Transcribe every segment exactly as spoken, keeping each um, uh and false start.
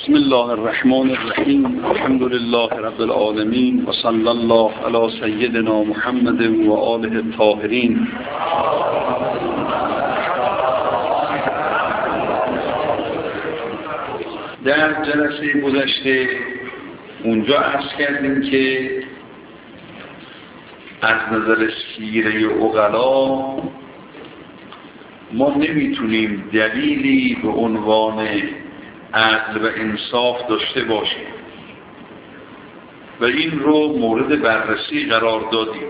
بسم الله الرحمن الرحیم. الحمد لله رب العالمین و صلی الله علی سیدنا محمد و آله الطاهرین. در جلسه گذشته اونجا عرض کردیم که از نظر سیره عقلا ما نمیتونیم دلیلی به عنوان عدل و انصاف داشته باشیم و این رو مورد بررسی قرار دادیم.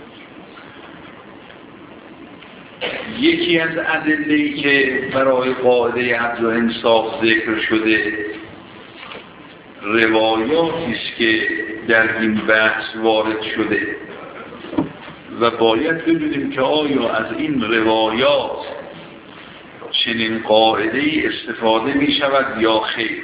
یکی از ادله‌ای که برای قاعده عدل و انصاف ذکر شده روایاتی است که در این بحث وارد شده و باید بدونیم که آیا از این روایات چنین قاعده‌ای استفاده می شود یا خیر.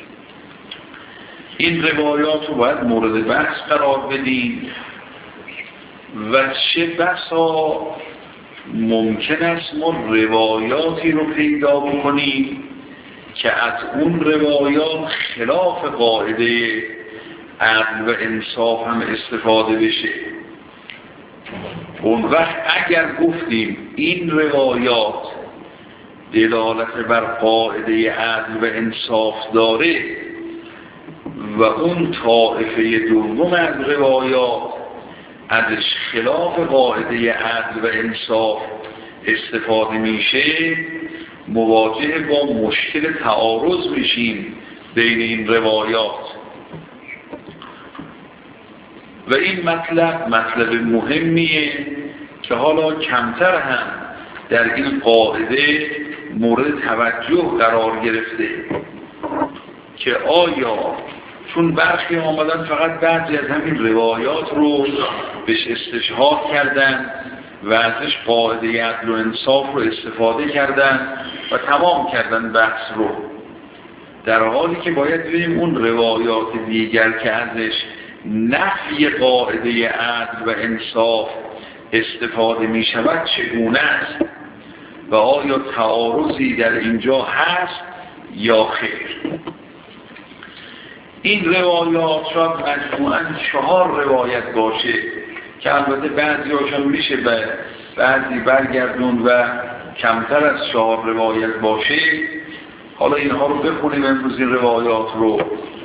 این روایات رو باید مورد بحث قرار بدیم و چه بسا ممکن است ما روایاتی رو پیدا بکنیم که از اون روایات خلاف قاعده عدل و انصاف هم استفاده بشه. اون وقت اگر گفتیم این روایات دلالت بر قاعده عدل و انصاف داره و اون طائفه دوم از روایات ازش خلاف قاعده عدل و انصاف استفاده میشه، مواجه با مشکل تعارض میشیم بین این روایات و این مطلب مطلب مهمیه که حالا کمتر هم در این قاعده مورد توجه قرار گرفته که آیا چون برخی آمدن فقط بعضی از همین روایات رو بهش استشهاد کردن و ازش قاعده عدل و انصاف رو استفاده کردن و تمام کردن بحث رو، در حالی که باید ببینیم اون روایات دیگر که ازش نفی قاعده عدل و انصاف استفاده می شود چگونه است و آیا تعارضی در اینجا هست یا خیر. این روایات شاید مجموعاً چهار روایت باشه که البته بعضی هاشون میشه به بعضی برگردون و کمتر از چهار روایت باشه. حالا اینها رو بخونیم امروز این روایات رو.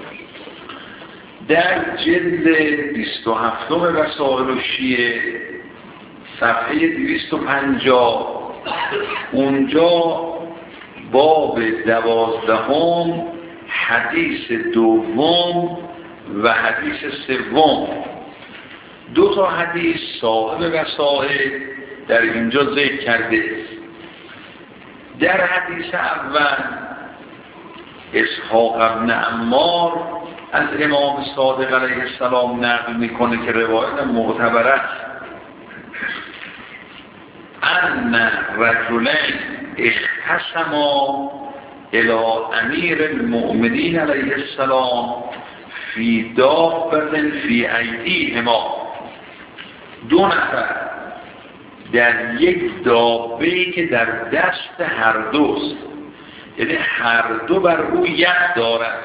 در جلد بیست و هفتم رسائل الشیعه صفحه دویست و پنجاه اونجا باب دوازدهم حدیث دوم و حدیث سوم، دو تا حدیث صاحب رسائل در اینجا ذکر کرده. در حدیث اول اسحاق ابن عمار از امام صادق علیه السلام نقل میکنه که روایت معتبر است ان رجلین اختصما الى امیر المؤمنین علیه السلام فی دابة فی ایدیهما، دو نفر در یک دابه‌ای که در دست هر دوست، یعنی هر دو بر او یک دارند،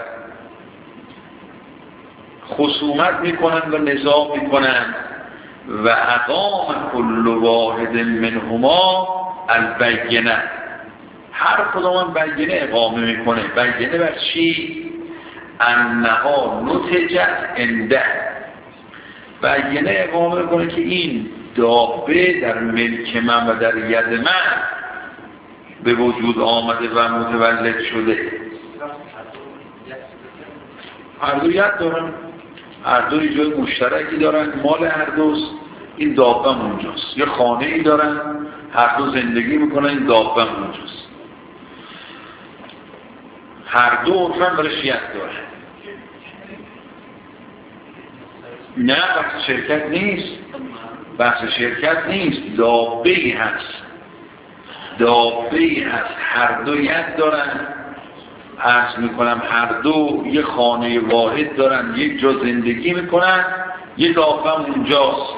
خصومت میکنن و نزاع میکنن و اقام کل واحد منهما البینه، هر کدام بینه اقامه میکنه. بینه بر چی؟ انها نتجت عنده، بینه اقامه میکنه که این دابه در ملک من و در ید من به وجود آمده و متولد شده. هر دو ید دارن، هر دو جای مشترکی دارن، مال هر دوست، این دابه اونجاست. یه خانه ای دارن، هر دو زندگی میکنن، این دابه اونجاست. هر دو عرفاً برای شیعت داره. نه بحث شرکت نیست، بحث شرکت نیست، دابه‌ای هست، دابه‌ای هست، هر دو ید دارن، عرض میکنم هر دو یه خانه واحد دارن، یک جا زندگی میکنن، یه دابه اونجاست.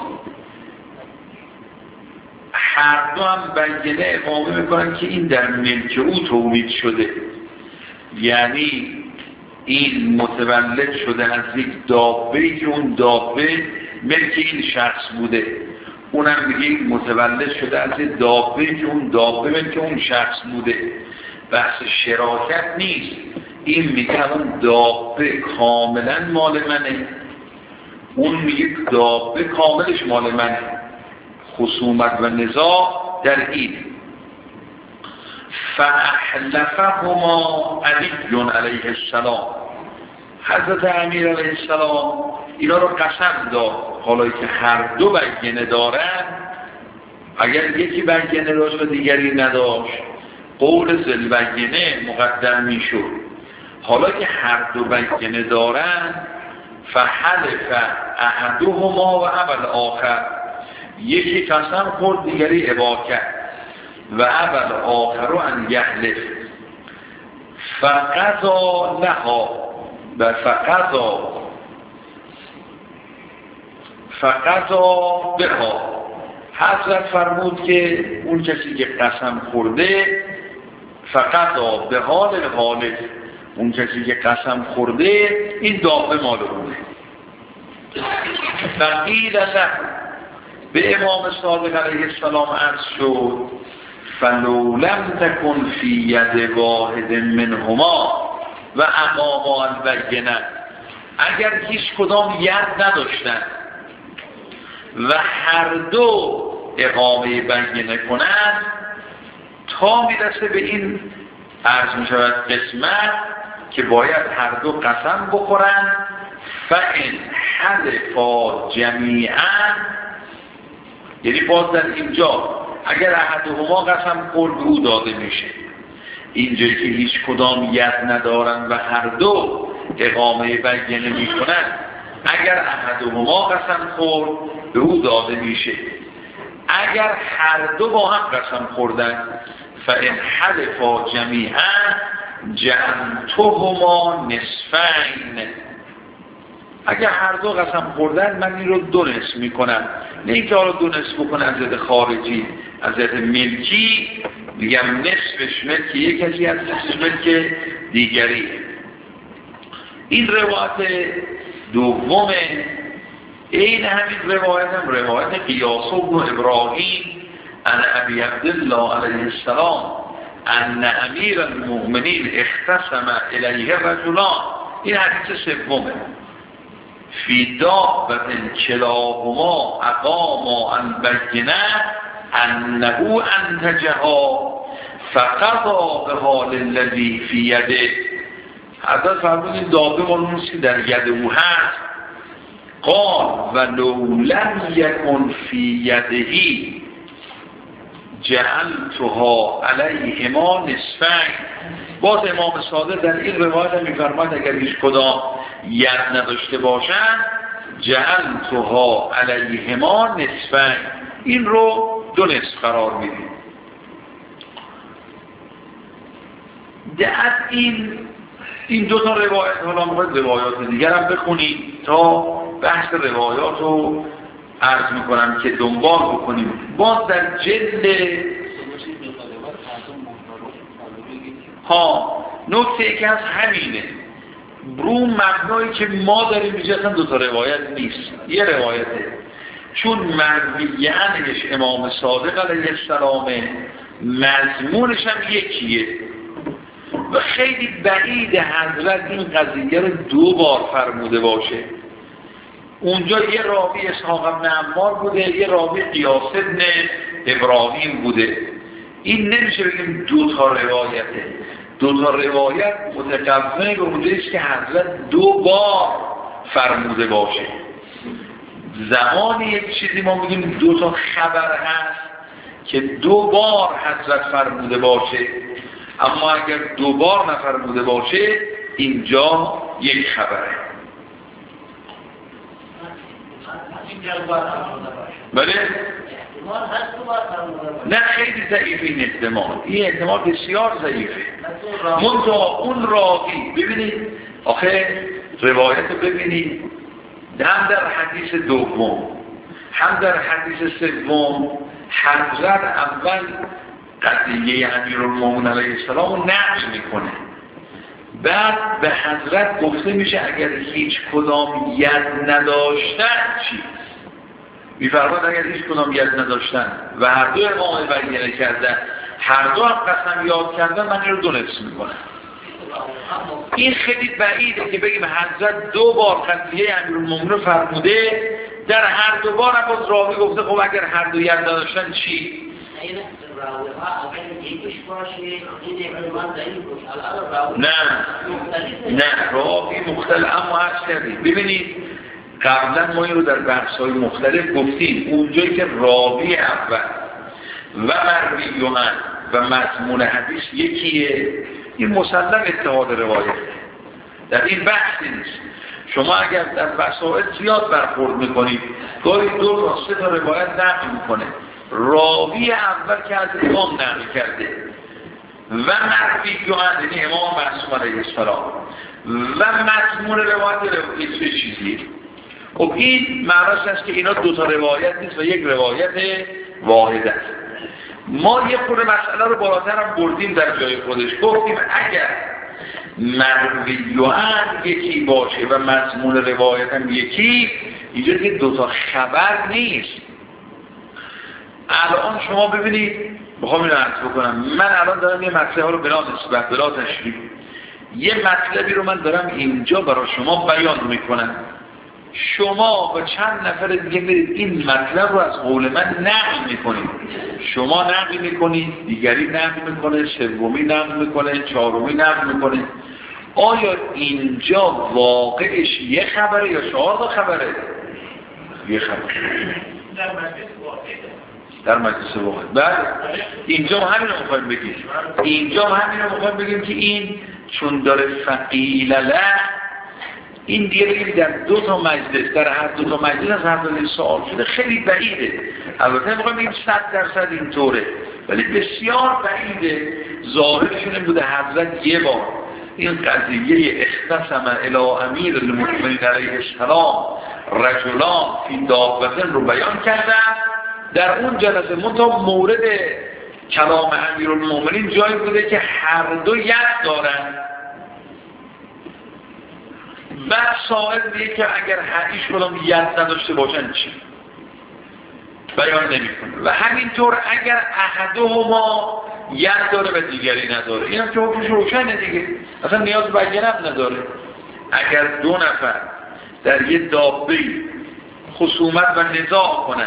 هر دو هم بینه اقامه میکنن که این در ملک او تولید شده، یعنی این متولد شده از یک دابه که اون دابه ملک این شخص بوده، اونم میگه این متولد شده از یک دابه که اون دابه ملک اون شخص بوده. بحث شراکت نیست، این میگه اون دابه کاملا مال منه، اون میگه دابه کاملش مال منه. خصومت و نزاع در این. فاحلفهما علی علیه السلام، حضرت امیر علیه السلام اینا رو قسم داد، حالا که هر دو بینه دارن، اگر یکی بینه داشت و دیگری نداشت قول ذوالبینه مقدم میشد. حالا که هر دو بینه دارن، فحلف احدهما و ابل آخر، یکی قسم خورد دیگری ابا کرد، و ابل آخر ان یحلف فقضا لها، و فقضا فقضا بها. حضرت فرمود که اون کسی که قسم خورده، فقضا به حال حالف، اون کسی که قسم خورده این دابه مال اونه. فقیل له، به امام صادق علیه السلام عرض شد فلو لم تکن فی ید واحد منهما و اقاما البینه، اگر هیچ کدام ید نداشتن و هر دو اقامه بینه کنند، تا میرسه به این عرض می شود قسمت که باید هر دو قسم بخورن. فإن حلفا جمیعا، یعنی باز در اینجا اگر احدهما قسم خورد به او داده میشه، اینجایی که هیچ کدام ید ندارن و هر دو اقامه بینه میکنن، اگر احدهما قسم خورد به او داده میشه. اگر هر دو با هم قسم خوردن، فإن حلفا جمیعا جعلتهما نصفین، اگر هر دو قسم خوردن من این رو دو نصف میکنم، نه اینکه حالا دو نصف بکنم از ضد خارجی، از ضد ملکی، میگم نصفش ملکی یک کسی، از نصف ملک دیگری. این روایت دومه. این همین روایت هم روایت قیاس بن ابراهیم عن ابی عبدالله علیه السلام ان امیر المؤمنین اختصم الیه رجلان، این حدیث سومه. فی دابة کلاهما اقاما البینه انه انتجها فقضا به حال الذی فی یده. حضرت فرمود این دابه مالونی که در ید او هست. قال ولو لم یکن فی یدهی جعلتها علیهما نصفین. باز امام صادق در این روایت می‌فرماید اگر هیچ کدام ید نداشته باشند جعلتها علیهما نصفین، این رو دو نصف قرار میدیم. در این این دو تا روایت، حالا می‌خواید روایات دیگر هم بخونید تا بحث روایات رو عرض میکنم که دنبال بکنیم. باز در جلد ها نکته ای که از همینه، برو مبنایی که ما داریم اینجا اصلا دو تا روایت نیست، یه روایته، چون مرویه عنش امام صادق علیه السلام مضمونش هم یکیه و خیلی بعید حضرت این قضیه رو دو بار فرموده باشه. اونجا یه راوی اسحاق بن عمار بوده، یه راوی قیاس بن ابراهیم بوده. این نمیشه بگیم دو تا روایته. دو تا روایت متقومه به اونجاییست که حضرت دو بار فرموده باشه. زمانی یک چیزی ما میگیم دو تا خبر هست که دو بار حضرت فرموده باشه، اما اگر دو بار نفرموده باشه اینجا یک خبره. بله؟ نه خیلی ضعیفه این احتمال، این احتمال بسیار ضعیفه. منتها اون راوی ببینید، آخه روایت رو ببینید، هم در حدیث دوم هم در حدیث سوم حضرت اول قضیه امیرالمومنین علیه السلام رو نقل میکنه، بعد به حضرت گفته میشه اگر هیچ کدام ید نداشتن چی؟ میفرماد اگر هیچ کدام ید نداشتن و هر دو امام بیانه کردن، هر دو هم قسم یاد کردن، من این رو دو نفس میکنم. این خیلی بعیده که بگیم حضرت دو بار قضیه امیرالمومنین فرموده، در هر دو بار هم باز راوی گفته خب اگر هر دو ید نداشتن چی؟ نه نه راوی مختلف، اما هست کردیم. ببینید قبلا ما این رو در بحث‌های مختلف گفتیم، اونجایی که راوی اول و مرویون و مضمون حدیث یکیه، این مسلم اتحاد روایت، در این بحثی نیست. شما اگر در مسائل زیاد برخورد میکنید، گاهی دو تا سه تا روایت نقل میکنه، راوی اول که از امام نقل کرده و مرویون یعنی امام معصوم علیه السلام و مضمون روایت روایت چه چیزیه. خب این معناش است که اینا دو تا روایت نیست و یک روایت واحد است. ما یه خورده مسئله رو بالاتر هم بردیم در جای خودش، گفتیم اگر مرویون یکی باشه و مضمون روایت هم یکی، اینجا که دو تا خبر نیست. الان شما ببینید، بخوام اینو عرض بکنم، من الان دارم یه مطلب ها رو بلا نسبت بلا تشریح، یه مطلبی رو من دارم اینجا برای شما بیان میکنم، شما با چند نفر دیگه برید این مطلب رو از قول من نقل میکنید، شما نقل میکنید، دیگری نقل میکنه، سومی نقل میکنه، چهارمی نقل میکنه. آیا اینجا واقعش یه خبره یا چهار تا خبره؟ یه خبره در مجلس واحده. در مجلس واحد. بعد اینجا همین رو میخوایم بگیم، اینجا همین رو میخوایم بگیم که این چون داره فقیل له، این دیگه بگیم در دو تا مجلس، در هر دو تا مجلس از هر دو سوال شده، خیلی بعیده. البته میخوایم بگیم صد درصد اینطوره، ولی بسیار بعیده. ظاهرشون این بوده حضرت یه بار این قضیه اختصم الی امیر المؤمنین علیه السلام رجلان فی دابتن رو بیان کردن در اون جلسه، منتها مورد کلام امیرالمؤمنین جایی بوده که هر دو ید دارن. بعد سائل میگه که اگر هر ایش کدام ید نداشته باشن چی؟ بیان نمیکنه. و همینطور اگر احدهما ید داره و دیگری نداره، این هم که حکمش روشنه دیگه، اصلا نیاز به بیان هم نداره. اگر دو نفر در یه دابه خصومت و نزاع کنن،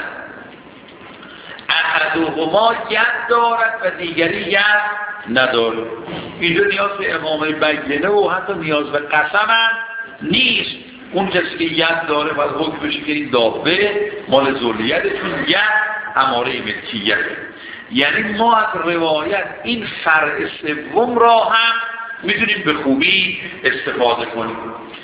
احدهما ید دارد و دیگری ید نداره، اینجا نیاز به امامه بیانه و حتی نیاز به قسم هم نیست. اون کسی که ید داره باید حکم بشه که این دابه مال ذریته، چون ید اماره ملکیت. یعنی ما از روایت این فرع سوم را هم میتونیم به خوبی استفاده کنیم.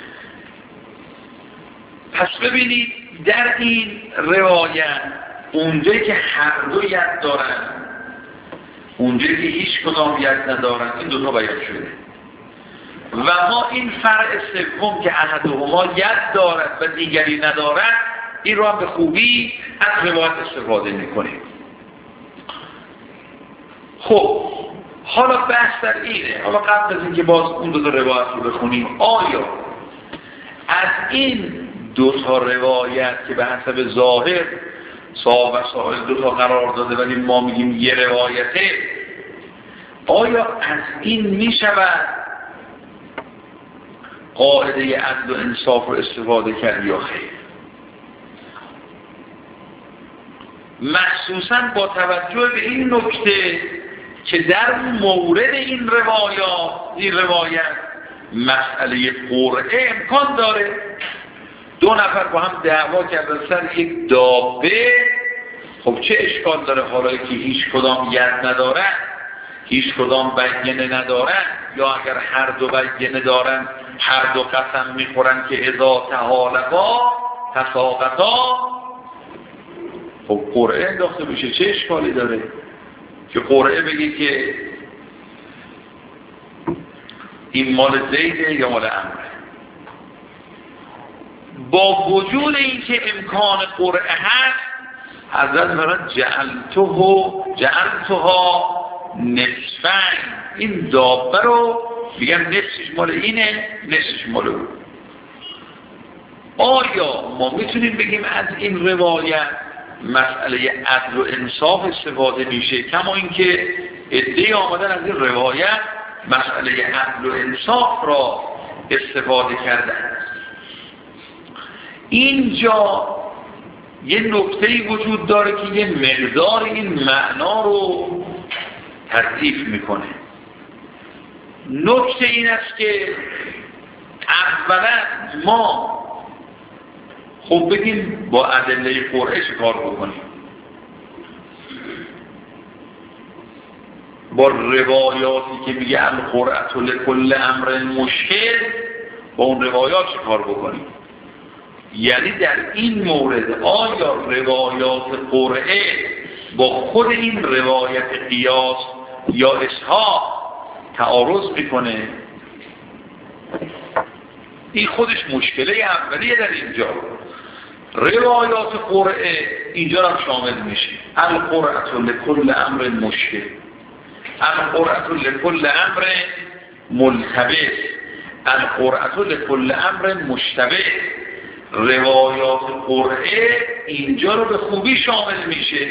پس ببینید در این روایت اونجایی که هر دو ید دارن، اونجایی که هیچ کدام ید ندارن، این دوتا بیان شده. و ما این فرع سوم که احدهما ید دارد و دیگری ندارد، این رو هم به خوبی از روایت استفاده میکنیم. خب حالا بحث در اینه، حالا قبل از اینکه باز اون دو تا روایت رو بخونیم، آیا از این دو تا روایت که به حسب ظاهر صاحب و سائل دو تا قرار داده ولی ما میگیم یه روایته، آیا از این میشود قاعده عدل و انصاف رو استفاده کرد یا خیر؟ مخصوصا با توجه به این نکته که در مورد این روایات این روایت مسئله قرعه امکان داره. دو نفر با هم دعوا کردن سر یک دابه، خب چه اشکال داره حالا که هیچ کدام ید ندارن، هیچ کدام بیانه ندارن، یا اگر هر دو بیانه دارن هر دو قسم میخورن که اذا تحالفا تساقطا، خب قرعه انداخته بشه، چه اشکالی داره که قرعه بگی که این مال زیده یا مال امره؟ با وجود اینکه امکان قرعه هست، حضرت فرمود جعلته جعلتها نصفین، این دابه رو میگن نصفش مال اینه نصفش مال اون. آیا ما میتونیم بگیم از این روایت مسئله عدل و انصاف استفاده میشه؟ کما اینکه عده‌ای آمدن از این روایت مسئله عدل و انصاف را استفاده کردن. اینجا یه نکته‌ای وجود داره که یه مقدار این معنا رو تضعیف میکنه. نکته این است که اولا ما خب بگیم با ادله قرعه چه کار بکنیم؟ با روایاتی که میگه القرعة لکل امر مشکل، با اون روایات چه کار بکنیم؟ یعنی در این مورد آیا روایات قرعه با خود این روایت قیاس یا اسحاق تعارض میکنه؟ این خودش مشکله اولیه در اینجا. روایات قرعه اینجا هم شامل میشه. القرعة لکل امر مشکل، القرعة لکل امر ملتبس، القرعة لکل امر مشتبه. روایات قرعه اینجا رو به خوبی شامل میشه.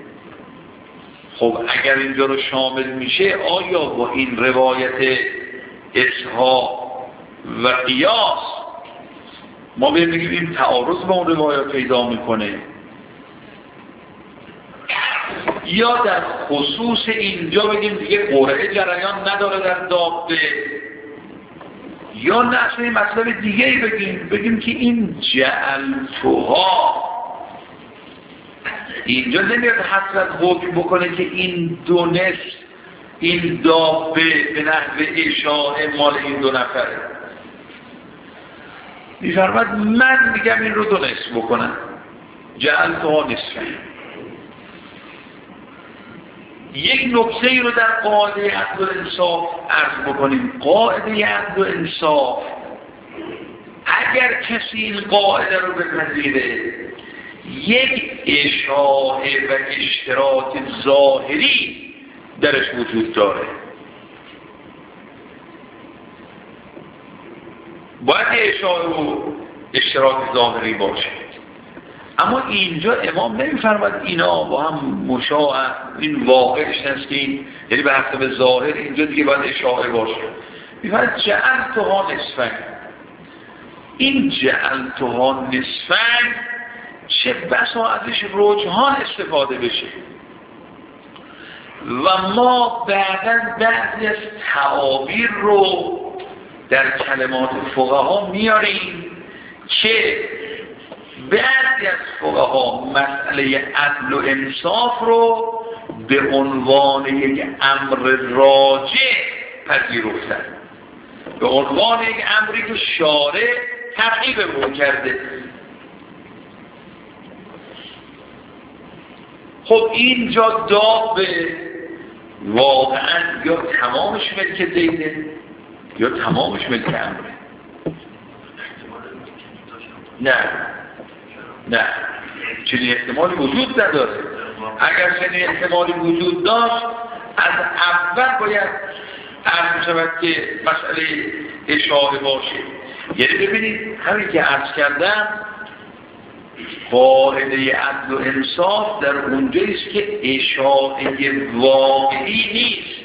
خب اگر اینجا رو شامل میشه، آیا با این روایت اسحاق و قیاس ما بگیم این تعارض با اون روایات پیدا میکنه؟ یا در خصوص اینجا بگیم دیگه قرعه جریان نداره در دابه؟ یا نحوه مطلب دیگه ای بگیم بگیم که این جعلتها اینجا نمیاد حسرت حکم بکنه که این دو نصف این دابه به نحو اشاعه مال این دو نفره. میفرماد من میگم این رو دو نصف بکنم، جعلتها نصفه. یک نکته ای رو در قاعده عدل و انصاف عرض بکنیم. قاعده عدل و انصاف اگر کسی این قاعده رو بپذیره، یک اشاعه و اشتراط ظاهری درش وجود داره. باید اشاعه و اشتراط ظاهری باشه. اما اینجا امام نمی‌فرماید اینا با هم مشاع، این واقعش هست که این یعنی به حسب ظاهر اینجا دیگه باید اشاعه باشه. می‌فرماید جعلتها نصفین. این جعلتها نصفین چه بسا ازش رجحان استفاده بشه و ما بعداً بعضی از تعابیر رو در کلمات فقها میاریم که بعضی از فقها مسئله عدل و انصاف رو به عنوان یک امر راجع پذیرفتن، به عنوان یک امری که شارع ترغیب اون کرده. خب اینجا دابه واقعا یا تمامش ملک زیده یا تمامش ملک امره. نه نه چنین احتمالی وجود نداره. اگر چنین احتمالی وجود داشت از اول باید عرض شود که مسئله اشاعه باشه. یعنی ببینید همین که عرض کردم قاعده عدل و انصاف در اونجاییست که اشاعه واقعی نیست.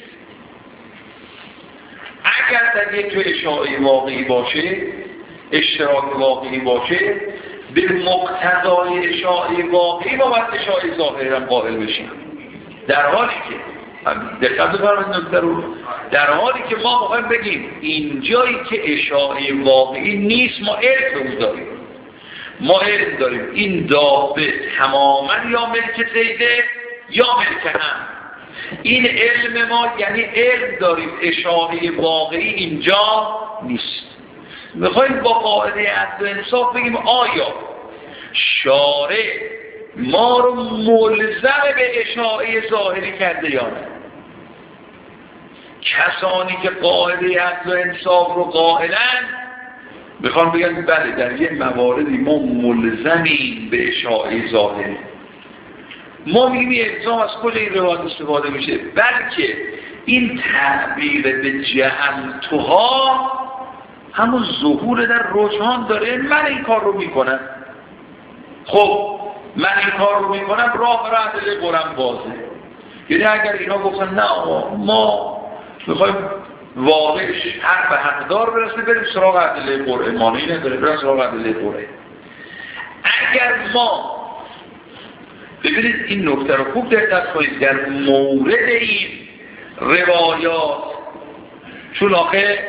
اگر در یک جو اشاعه واقعی باشه، اشتراک واقعی باشه، به مقتضای اشاعه واقعی با باید اشاعه ظاهری هم قائل بشیم. در حالی که دقت بفرمایید نکته رو، در حالی که ما میخوایم بگیم اینجایی که اشاعه واقعی نیست ما علم داریم، ما علم داریم این دابه تماما یا ملک زیده یا ملک هم. این علم ما یعنی علم داریم اشاعه واقعی اینجا نیست. میخوایم با قاعده عدل و انصاف بگیم آیا شارع ما رو ملزم به اشاعه ظاهری کرده یا نه؟ کسانی که قاعده عدل و انصاف رو قائلن میخوان بگن بله در یه مواردی ما ملزمیم به اشاعه ظاهری. ما میگیم الزام از کل این روایت استفاده میشه، بلکه این تعبیر به جعلتها همون ظهور در رجحان داره. من این کار رو میکنم، خب من این کار رو میکنم، راه برای ادله قرآن بازه. یعنی اگر اینا گفتن نه ما میخوایم واقعش حق به حقدار برسه، بریم سراغ ادله قرآن، مانعی نداره بریم سراغ ادله قرآن. اگر ما ببینید این نکته رو خوب دقت کنید، در مورد این روایات، چون آخه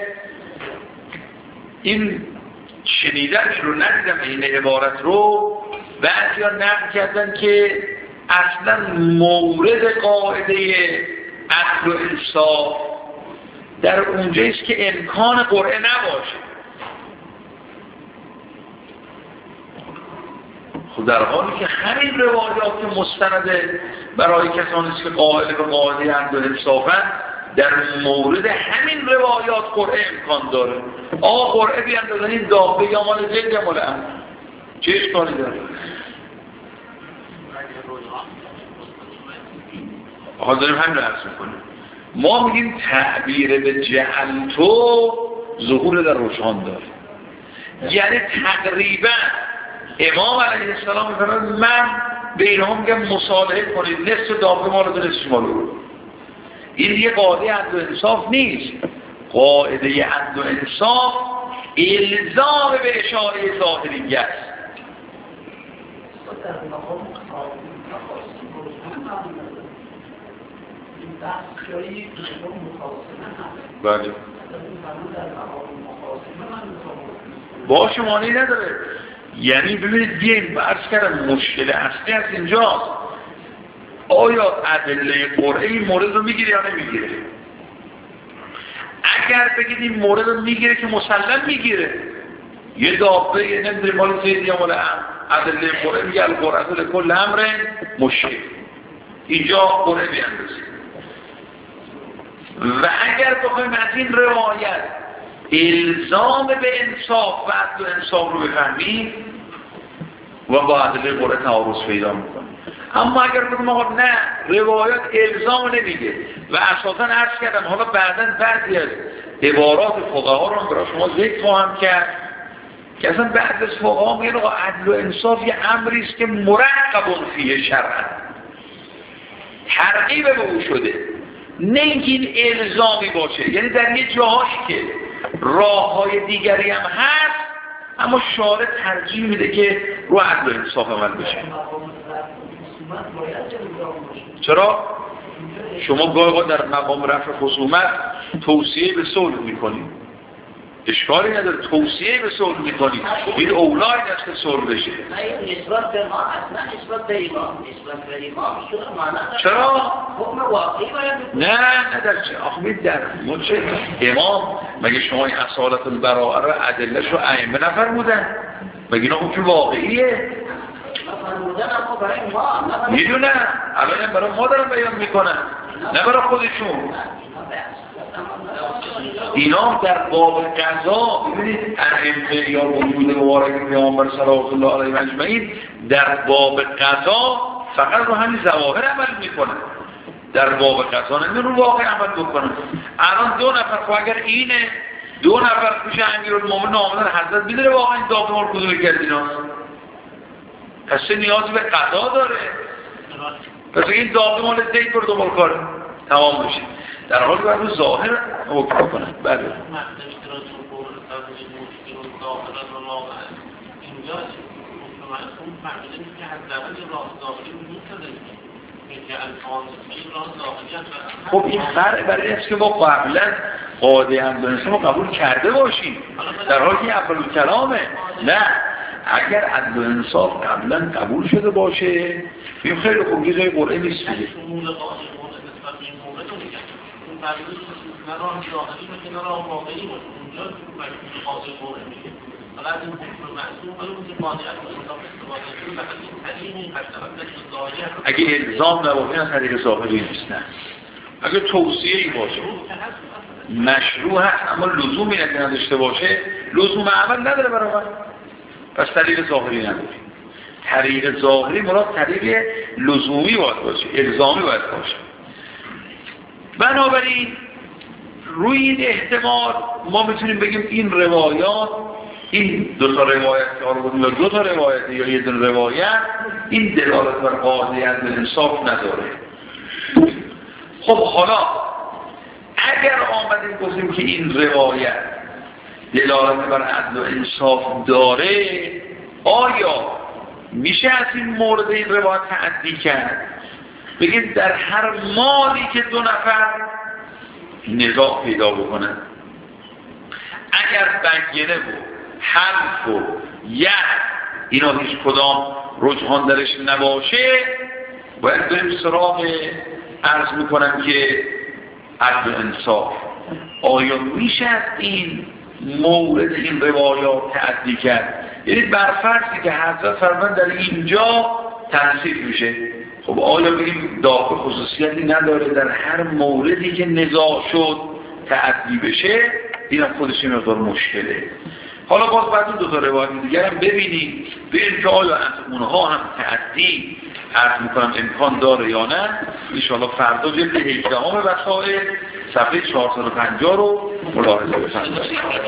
این شنیدن این رو ندیدم این عبارت رو، بعضی ها نقل کردن که اصلا مورد قاعده عدل و انصاف در اونجاییست که امکان قرعه نباشه. خب در حالی که همین روایات که مستنده برای کسانی است که قائل به قاعده عدل و انصافن، در مورد همین روایات قرعه امکان داره. آقا قرعه بیاندازن این دابه یا مال جلد یا مال امر، چه اشکالی داره؟ حالا داریم همین رو عرض میکنیم. ما میگیم تعبیر به جعلتو ظهور در رجحان داره، یعنی تقریبا امام علیه السلام میفرماید من به اینها میگم مصالحه کنید، نصف دابه ما رو ده نصف ما رو. این دیگه قاعده عدل و انصاف نیست. قاعده عدل و انصاف الزام به اشاره ظاهری است. بله با شمانی نداره. یعنی ببینید بیاییم عرض کردم مشکل اصلی از اینجاست، آیا ادله قرعه این مورد رو میگیره یا نمیگیره؟ اگر بگید این مورد رو میگیره که مسلم میگیره، یه دابه یه نمیدونی مال زید یا مال ادله قرعه میگه القرعه لکل امر مشکل، اینجا قرعه بیاندازید. و اگر بخوایم از این روایت الزام به انصاف و عدل و انصاف رو بفهمیم و با ادله قرعه تعارض پیدا میکنیم. اما اگر بگیم آقا نه روایات الزام نمیگه و اساسا عرض کردم حالا بعداً بعضی از عبارات فقها رو برای شما ذکر خواهم کرد که اصلا بعضی از فقها میگن آقا عدل و انصاف یه امری است که مرقب فیه شرعاً، ترغیب به او شده، نه اینکه این الزامی باشه. یعنی در یه جاهایی که راه‌های دیگری هم هست اما شارع ترجیح میده که رو عدل و انصاف عمل بشه. چرا؟ شما گاهی در مقام رفع خصومت توصیه به صلح میکنید، اشکالی نداره، توصیه به صلح میکنید، این اولای است که صلح بشه. نسبت به ما اصلا نسبت به امام، نسبت به امام شده معنی چرا؟ حکم واقعی باید نه نه در چه آخمید در مچه امام مگه شما این اصالت البراءه رو ادلهش رو ائمه نفرمودن؟ مگه اینا حکم واقعیه؟ میدونن الان برای ما دارن بیان میکنن نه برای خودشون. اینا در باب قضا ببینید ائمه یا وجود مبارک پیامبر صلوات الله علیه و اجمعین در باب قضا فقط رو همین ظواهر عمل میکنن، در باب قضا نمیدونن رو واقع عمل بکنن. الان دو نفر خب اگر اینه دو نفر پیش امیرالمومنین آمدن حضرت میدونه واقعا این داغ ما رو کدوم کردینا، پس نیازی به قضا داره، پس این داغ مال زید رو دنبال کاره تمام بشه، در حالی باید رو ظاهر حکم کنن. بله خب این فرق برای این است که ما قبلا قاعده عدل ما قبول کرده باشیم در حالی که اول کلامه. نه اگر عدل و انصاف قبلا قبول شده باشه بیم خیلی خوب یه جای قرعه نیست دیگه. نه راه ظاهری باشه نه راه واقعی باشه، اونجا که قاضی قرعه میگه حالا این حکم معصوم ولی اون که قاضی از انصاف استفاده کنه به همین طریق این حد ظاهری اگه الزام نباشه از طریق ظاهری نیست. نه اگه توصیه‌ای باشه مشروع هست اما لزومی نداشته باشه، لزوم عمل نداره برای من، پس طریق ظاهری نداره. طریق ظاهری مراد طریق لزومی باید باشه، الزامی باید باشه. بنابراین روی این احتمال ما میتونیم بگیم این روایات، این دو تا روایت که آره یا دو تا روایت یا یه دونه روایت، این دلالت بر قاطعیت انصاف نداره. خب حالا اگر آمدیم گفتیم که این روایت دلالت بر عدل و انصاف داره، آیا میشه از این مورد این روایت تعدی کرد؟ بگید در هر مالی که دو نفر نزاع پیدا بکنن، اگر بگینه و حرف و ید اینا هیچ کدام رجحان درش نباشه، باید بریم سراغ عرض میکنم که عدل و انصاف. آیا میشه از این مورد این روایات تعدی کرد؟ یعنی برفرضی که حضرت فرمان در اینجا تنصیف میشه، خب آیا بگیم داخل خصوصیتی نداره در هر موردی که نزاع شد تعدی بشه؟ این هم خودش این مقدار مشکله. حالا باز بعد اون دو تا روایت دیگر هم ببینیم ببینیم که آیا از اونها هم تعدی عرض میکنم امکان داره یا نه. انشاءالله فردا جلد هجدهم وسائل صفحه چهارصد و پنجاه رو ملاحظه بفرمایید.